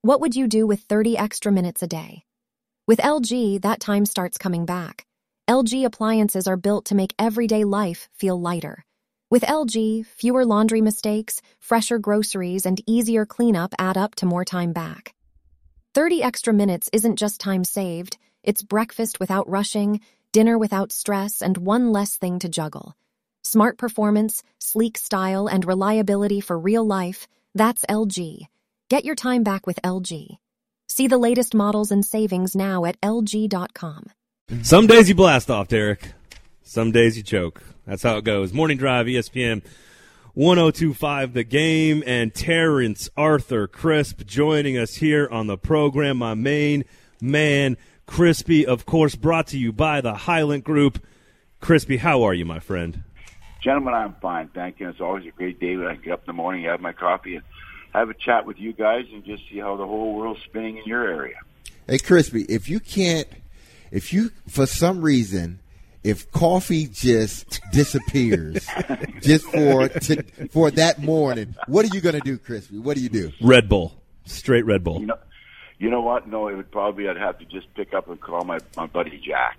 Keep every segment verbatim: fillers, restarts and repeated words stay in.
What would you do with thirty extra minutes a day? With L G, that time starts coming back. L G appliances are built to make everyday life feel lighter. With L G, fewer laundry mistakes, fresher groceries, and easier cleanup add up to more time back. thirty extra minutes isn't just time saved, it's breakfast without rushing, dinner without stress, and one less thing to juggle. Smart performance, sleek style, and reliability for real life, that's L G. Get your time back with L G. See the latest models and savings now at L G dot com. Some days you blast off, Derek. Some days you choke. That's how it goes. Morning Drive, E S P N one oh two point five The Game, and Terrence Arthur Crisp joining us here on the program. My main man, Crispy, of course, brought to you by the Highland Group. Crispy, how are you, my friend? Gentlemen, I'm fine. Thank you. It's always a great day when I get up in the morning, have my coffee, and have a chat with you guys and just see how the whole world's spinning in your area. Hey, Crispy, if you can't, if you, for some reason, if coffee just disappears just for to, for that morning, what are you going to do, Crispy? What do you do? Red Bull. Straight Red Bull. You know, you know what? No, it would probably, I'd have to just pick up and call my, my buddy Jack.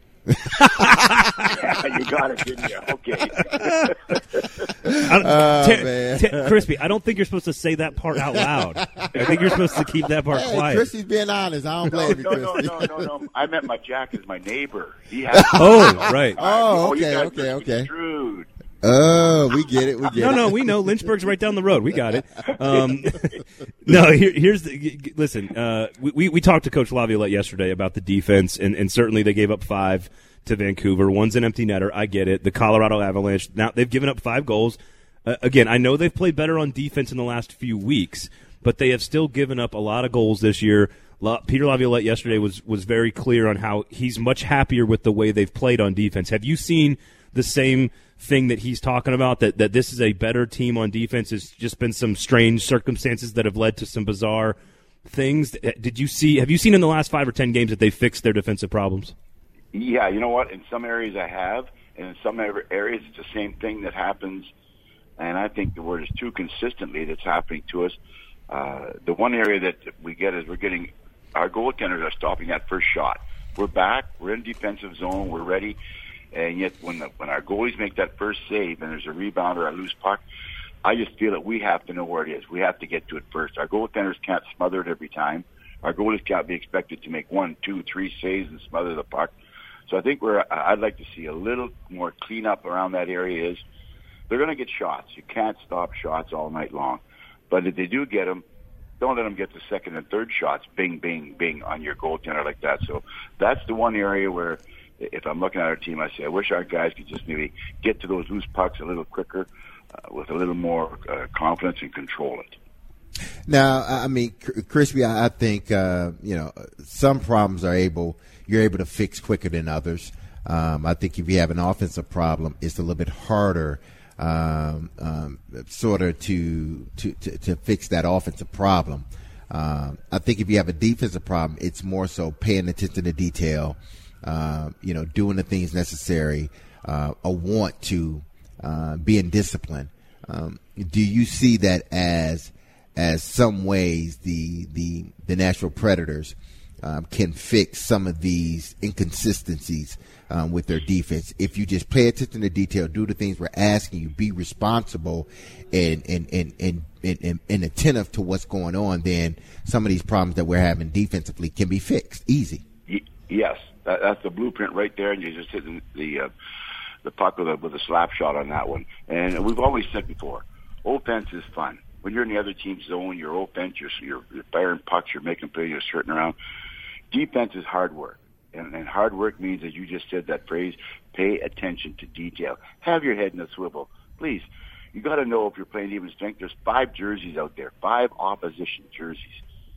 Yeah, you got it, didn't you? Okay. Oh, Ter- man. Ter- Crispy, I don't think you're supposed to say that part out loud. I think you're supposed to keep that part Hey, quiet. Crispy's being honest. I don't No, blame you, no, no, Crispy. no, no, no. I meant my Jack is my neighbor. He has. Oh, right. Oh, you okay, guys okay, are okay. Construed. Oh, we get it. We get No, it. no, we know. Lynchburg's right down the road. We got it. Um, no, here, here's the – listen, uh, we, we, we talked to Coach Laviolette yesterday about the defense, and, and certainly they gave up five to Vancouver. One's an empty netter. I get it. The Colorado Avalanche, now they've given up five goals. Uh, again, I know they've played better on defense in the last few weeks, but they have still given up a lot of goals this year. La- Peter Laviolette yesterday was, was very clear on how he's much happier with the way they've played on defense. Have you seen the same thing that he's talking about, that, that this is a better team on defense? It's just been some strange circumstances that have led to some bizarre things. Did you see? Have you seen in the last five or ten games that they fixed their defensive problems? Yeah, you know what? In some areas I have, and in some areas it's the same thing that happens, and I think the word is too consistently that's happening to us. Uh, the one area that we get is we're getting – our goaltenders are stopping that first shot. We're back. We're in defensive zone. We're ready. And yet when the, when our goalies make that first save and there's a rebound or a loose puck, I just feel that we have to know where it is. We have to get to it first. Our goaltenders can't smother it every time. Our goalies can't be expected to make one, two, three saves and smother the puck. So I think we're, I'd like to see a little more cleanup around that area. Is they're going to get shots. You can't stop shots all night long. But if they do get them, don't let them get the second and third shots, bing, bing, bing, on your goaltender like that. So that's the one area where if I'm looking at our team, I say, I wish our guys could just maybe get to those loose pucks a little quicker uh, with a little more uh, confidence and control it. Now, I mean, Crispy, I think, uh, you know, some problems are able, you're able to fix quicker than others. Um, I think if you have an offensive problem, it's a little bit harder um, um, sort of to, to, to, to fix that offensive problem. Um, I think if you have a defensive problem, it's more so paying attention to detail, uh, you know, doing the things necessary, uh, a want to uh, being disciplined. Um, do you see that as as some ways the the the Nashville Predators um, can fix some of these inconsistencies um, with their defense? If you just pay attention to detail, do the things we're asking you, be responsible and and and and, and, and, and attentive to what's going on, then some of these problems that we're having defensively can be fixed easy. Yes, that, that's the blueprint right there, and you just hit the uh, the puck with a with a slap shot on that one. And we've always said before, offense is fun. When you're in the other team's zone, your offense, you're, you're, you're firing pucks, you're making plays, you're skirting around. Defense is hard work. And, and hard work means, as you just said that phrase, pay attention to detail. Have your head in a swivel. Please, you got to know if you're playing even strength, there's five jerseys out there, five opposition jerseys.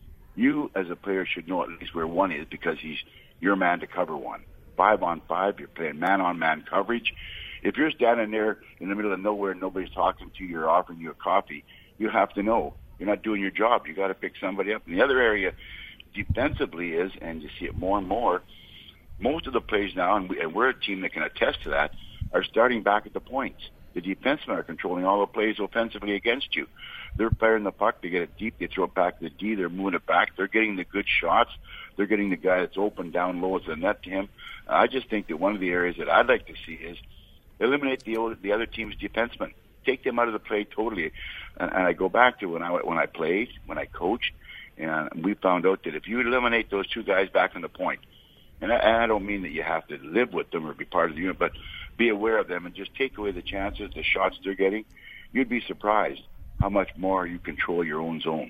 You, as a player, should know at least where one is because he's your man to cover one. Five on five, you're playing man-on-man coverage. If you're standing there in the middle of nowhere and nobody's talking to you or offering you a coffee, you have to know you're not doing your job. You got to pick somebody up. And the other area defensively is, and you see it more and more, most of the plays now, and, we, and we're a team that can attest to that, are starting back at the points. The defensemen are controlling all the plays offensively against you. They're firing the puck. They get it deep. They throw it back to the D. They're moving it back. They're getting the good shots. They're getting the guy that's open down low as the net to him. I just think that one of the areas that I'd like to see is eliminate the the other team's defensemen. Take them out of the play totally. And, and I go back to when I when I played, when I coached, and we found out that if you eliminate those two guys back on the point, and I, and I don't mean that you have to live with them or be part of the unit, but be aware of them and just take away the chances, the shots they're getting, you'd be surprised how much more you control your own zone.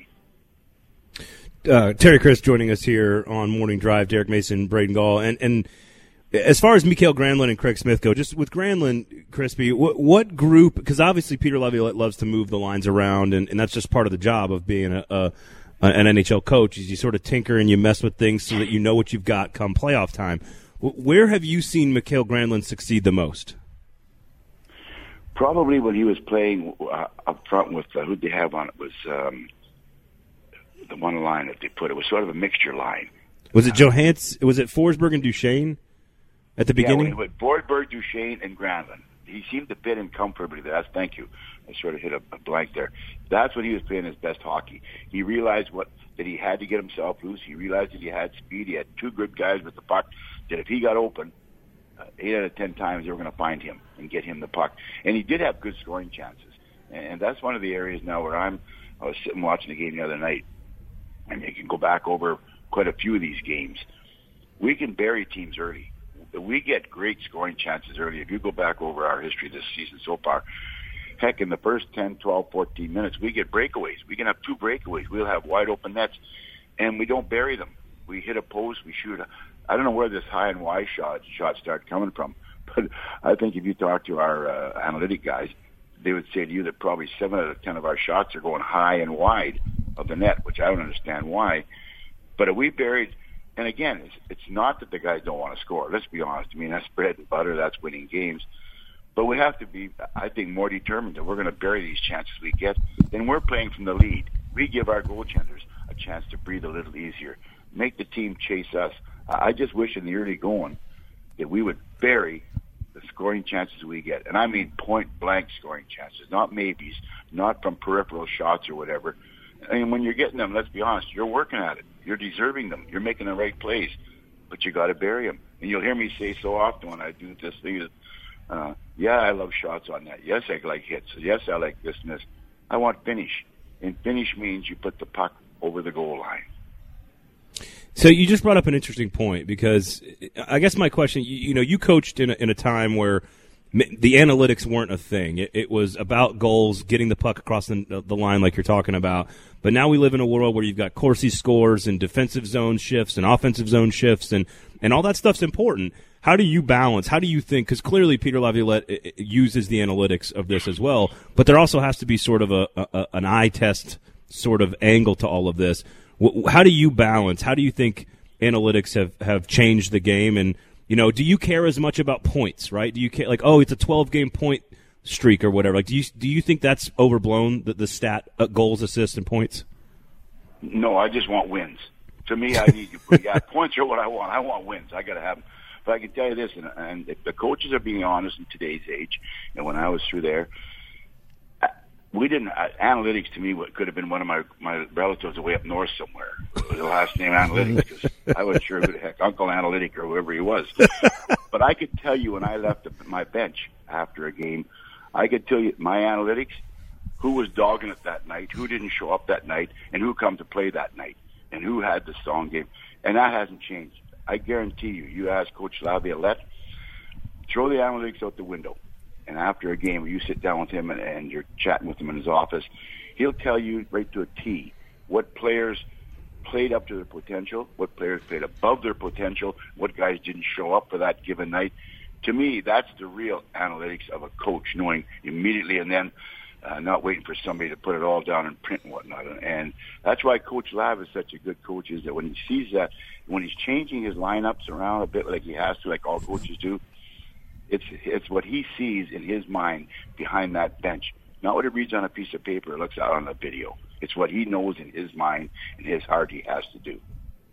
Uh, Terry Chris joining us here on Morning Drive, Derek Mason, Braden Gall. And, and as far as Mikael Granlund and Craig Smith go, just with Granlund, Crispy, what, what group – because obviously Peter Laviolette loves to move the lines around, and, and that's just part of the job of being a, a an N H L coach is you sort of tinker and you mess with things so that you know what you've got come playoff time. Where have you seen Mikael Granlund succeed the most? Probably when he was playing uh, up front with uh, – who'd they have on it was um, – the one line that they put. It was sort of a mixture line. Was it Johans? Was it Forsberg and Duchesne at the beginning? Yeah, with Forsberg, Duchesne, and Granlund. He seemed to fit in comfortably. That's thank you. I sort of hit a, a blank there. That's when he was playing his best hockey. He realized what that he had to get himself loose. He realized that he had speed. He had two good guys with the puck. That if he got open, uh, eight out of ten times they were going to find him and get him the puck. And he did have good scoring chances. And that's one of the areas now where I'm. I was sitting watching the game the other night. And you can go back over quite a few of these games. We can bury teams early. We get great scoring chances early. If you go back over our history this season so far, heck, in the first ten, twelve, fourteen minutes, we get breakaways. We can have two breakaways. We'll have wide open nets, and we don't bury them. We hit a post. We shoot. A, I don't know where this high and wide shot, shots start coming from, but I think if you talk to our uh, analytic guys, they would say to you that probably seven out of ten of our shots are going high and wide of the net, which I don't understand why. But if we buried, and again, it's, it's not that the guys don't want to score. Let's be honest. I mean, that's bread and butter. That's winning games. But we have to be, I think, more determined that we're going to bury these chances we get. Then we're playing from the lead. We give our goaltenders a chance to breathe a little easier. Make the team chase us. I just wish in the early going that we would bury the scoring chances we get. And I mean point-blank scoring chances, not maybes, not from peripheral shots or whatever. And when you're getting them, let's be honest, you're working at it. You're deserving them. You're making the right plays, but you got to bury them. And you'll hear me say so often when I do this thing, uh, yeah, I love shots on that. Yes, I like hits. Yes, I like this and this. I want finish. And finish means you put the puck over the goal line. So you just brought up an interesting point because I guess my question, you, you know, you coached in a, in a time where the analytics weren't a thing. It, it was about goals, getting the puck across the, the line like you're talking about. But now we live in a world where you've got Corsi scores and defensive zone shifts and offensive zone shifts, and, and all that stuff's important. How do you balance? How do you think? Because clearly Peter Laviolette uses the analytics of this as well, but there also has to be sort of a, a an eye test sort of angle to all of this. How do you balance? How do you think analytics have, have changed the game? And you know, do you care as much about points, right? Do you care, like, oh, it's a twelve-game point streak or whatever? Like, do you do you think that's overblown, the, the stat, uh, goals, assists, and points? No, I just want wins. To me, I need – yeah, points are what I want. I want wins. I got to have them. But I can tell you this, and, and if the coaches are being honest in today's age, and when I was through there, we didn't uh, – analytics to me what could have been one of my, my relatives away up north somewhere. The last name Analytics, because I wasn't sure who the heck, Uncle Analytic or whoever he was. But I could tell you when I left the, my bench after a game, I could tell you my analytics, who was dogging it that night, who didn't show up that night, and who come to play that night, and who had the strong game. And that hasn't changed. I guarantee you, you ask Coach Laviolette, throw the analytics out the window. And after a game where you sit down with him and, and you're chatting with him in his office, he'll tell you right to a T what players played up to their potential, what players played above their potential, what guys didn't show up for that given night. To me, that's the real analytics of a coach, knowing immediately and then uh, not waiting for somebody to put it all down in print and whatnot. And that's why Coach Lav is such a good coach, is that when he sees that, when he's changing his lineups around a bit like he has to, like all coaches do, It's it's what he sees in his mind behind that bench. Not what he reads on a piece of paper or looks out on a video. It's what he knows in his mind and his heart he has to do.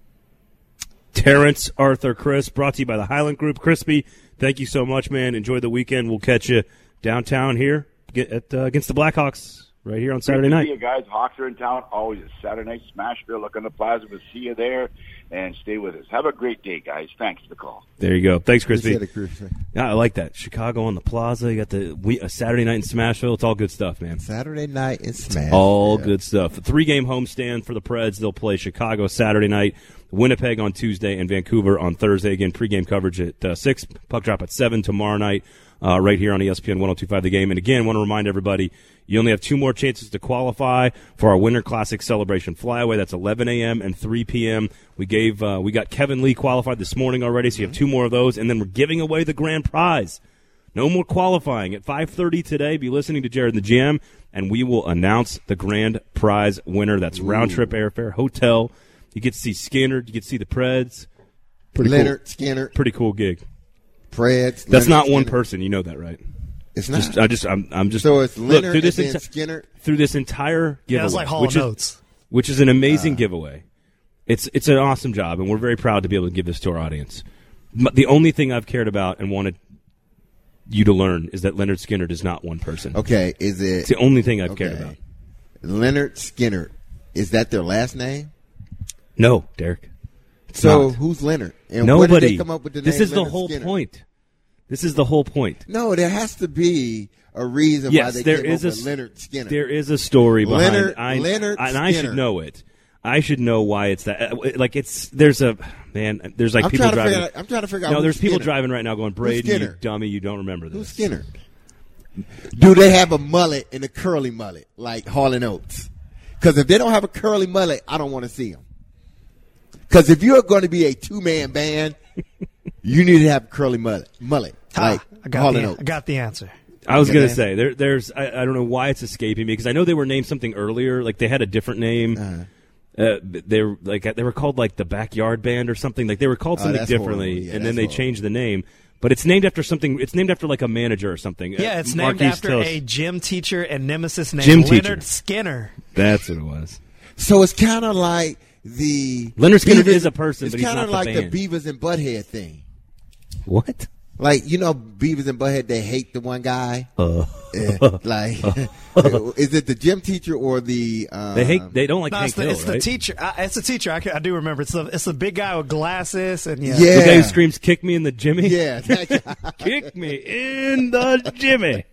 Terrence Arthur Chris, brought to you by the Highland Group. Crispy, thank you so much, man. Enjoy the weekend. We'll catch you downtown here at, uh, against the Blackhawks right here on Saturday Great to night. See you guys. Hawks are in town. Always a Saturday night. Smashville. Look on the plaza. We'll see you there. And stay with us. Have a great day, guys. Thanks for the call. There you go. Thanks, Crispy. Appreciate it, Crispy. Yeah, I like that. Chicago on the plaza. You got the we, a Saturday night in Smashville. It's all good stuff, man. Saturday night in Smashville. All good stuff. The three-game homestand for the Preds. They'll play Chicago Saturday night, Winnipeg on Tuesday, and Vancouver on Thursday. Again, pregame coverage at uh, six, puck drop at seven tomorrow night, uh, right here on E S P N one oh two point five The Game. And again, want to remind everybody, you only have two more chances to qualify for our Winter Classic Celebration Flyaway. That's eleven a.m. and three p.m. We gave, uh, we got Kevin Lee qualified this morning already, so you have two more of those, and then we're giving away the grand prize. No more qualifying. At five thirty today, be listening to Jared and the G M, and we will announce the grand prize winner. That's round-trip airfare, hotel. You get to see Skinner. You get to see the Preds. Pretty Leonard cool. Skinner. Pretty cool gig. Preds. That's Leonard not one Skinner. person. You know that, right? It's not. Just, I just, I'm, I'm just. So it's look, Leonard through this and then enti- Skinner? Through this entire giveaway, Yeah, it's like Hall which of is, Notes. which is an amazing Uh. giveaway. It's it's an awesome job, and we're very proud to be able to give this to our audience. But the only thing I've cared about and wanted you to learn is that Leonard Skinner is not one person. Okay, is it It's the only thing I've okay. cared about. Leonard Skinner? Is that their last name? No, Derek. It's So not. who's Leonard? And Nobody. where did they come up with the this name is the Leonard whole Skinner? point. This is the whole point. No, there has to be a reason why Yes, they there came is up a with Leonard Skinner. There is a story behind Leonard- I, Leonard and I should Skinner. know it. I should know why it's that. uh, Like it's there's a man. There's like I'm people trying to driving. figure out- I'm trying to figure out No, who's there's people Skinner. driving right now going, Brady, you Skinner? dummy, you don't remember this. Who's Skinner? Do they have a mullet and a curly mullet like Hall and Oates? Because if they don't have a curly mullet, I don't want to see them. Because if you're going to be a two-man band, you need to have a curly mullet. Mullet. Like Ah, I got Hall the, and I Oates. got the answer. I was Okay. gonna say there, there's I, I don't know why it's escaping me because I know they were named something earlier. Like they had a different name. Uh-huh. Uh, they were like they were called like the Backyard Band or something. Like they were called Oh, something that's differently, horrible. Yeah, and then that's they horrible. changed the name. But it's named after something. It's named after like a manager or something. Yeah, it's Uh, named Marquise after Tillis. a gym teacher and nemesis named Gym Leonard teacher. Skinner. That's what it was. So it's kind of like the Leonard Skinner Beavis- is a person, It's but he's kind not of the like band. the Beavis and Butthead thing. What? Like, you know, Beavis and Butthead, they hate the one guy. Uh, Eh, like, is it the gym teacher or the? Um, they hate. They don't like No, Hank it's the, Hill, it's the right? teacher. I, it's the teacher. I, ca- I do remember. It's the it's the big guy with glasses and yeah. Yeah. The guy who screams, "Kick me in the Jimmy!" Yeah, that guy. Kick me in the Jimmy.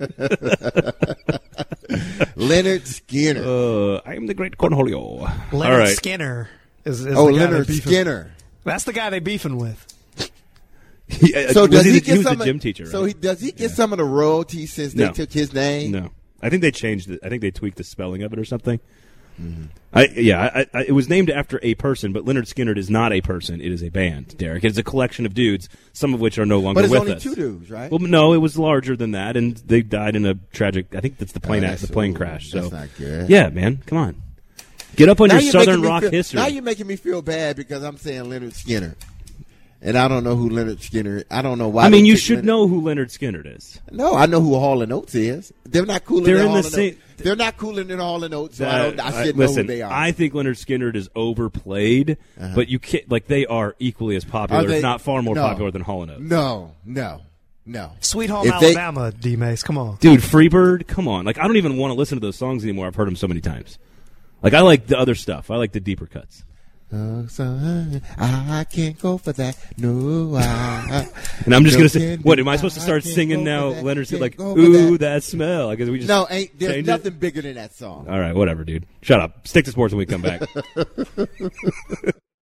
Leonard Skinner. Uh, I am the great Cornholio. Leonard All right. Skinner is, is oh, the guy Leonard they beefing- Skinner. That's the guy they beefing with. Yeah, So was does he, he, the- get he was some? the of- gym teacher, right? So he does he get some of the royalties since No. they took his name? No, I think they changed it. I think they tweaked the spelling of it or something. Mm-hmm. I yeah, I, I, it was named after a person, but Leonard Skinner is not a person. It is a band, Derek. It is a collection of dudes, some of which are no longer But it's with only us. two dudes, right? Well, no, it was larger than that, and they died in a tragic. I think that's the plane Oh, act, that's- the plane ooh, crash. So that's not good. yeah, man, come on, get up on Now your you're Southern making me rock feel- history. Now you're making me feel bad because I'm saying Leonard Skinner, and I don't know who Leonard Skinner. I don't know why. I mean, they you took should Leonard- know who Leonard Skinner is. No, I know who Hall and Oates is. They're not cooler They're than in Hall the and same- Oates. They're not cooler than Hall and Oates, so I, don't, I Uh, should listen, know who they are. I think Leonard Skinner is overplayed, but you can't like they are equally as popular, Are they- if not far more no. popular than Hall and Oates. no, no, no. Sweet Home If they- Alabama, D-Mace. Come on. Dude, Freebird, come on! Like I don't even want to listen to those songs anymore. I've heard them so many times. Like I like the other stuff. I like the deeper cuts. Oh, son, I can't go for that. No, I. And I'm just gonna say, Can't what do- am I supposed to I start can't singing go now? for that. Leonard Skinner, like, Can't go for ooh, that. that smell. I guess we just No, ain't there's change it? nothing bigger than that song. All right, whatever, dude. Shut up. Stick to sports when we come back.